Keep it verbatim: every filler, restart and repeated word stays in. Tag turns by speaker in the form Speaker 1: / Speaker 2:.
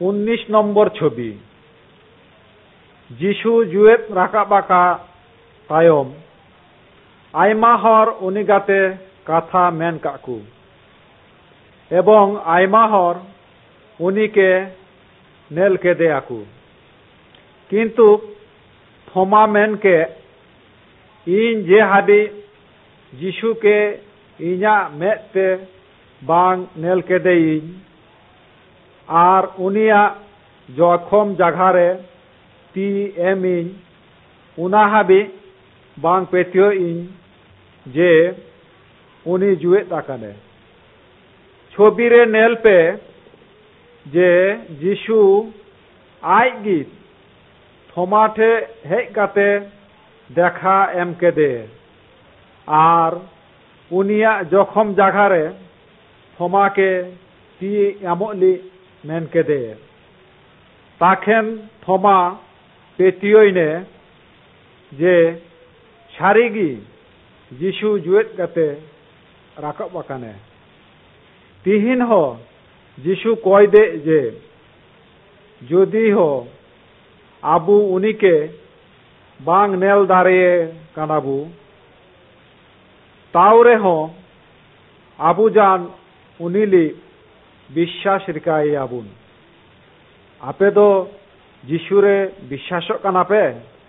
Speaker 1: उन्नीस नम्बर छवि जीशु जुएत राकाबाका तायम आयमा हर उनी गाते कथा मेन काकू एवं आयमा हर उनी के नेल के दे आकू किंतु थोमा मेन के इन जे हाबी जीशु के इना मेते बांग नेल के दे आर उनिया जखम जगह ती एम उना हाबी बांग पेतियो इन जे उनी जुएत आकाने छवि रे नेल पे जे जीशु आयगी थोमाठे हेज काते देखा एम के दे आर उनिया जखम जगह रे थोमा के ती एमली मेन के दे ताखेन थोमा पेतियोने जे सारिगी जीशु जुएत काते राकब आकाने तिहिन हो जीशु कय दे जे जदि हो आबू उनी के बांग नेल दारे कानाबू तावरे हो आबू जान उनीली विश्वास रिकाई आबून आपे दो जीशु रे विश्वास काना पे।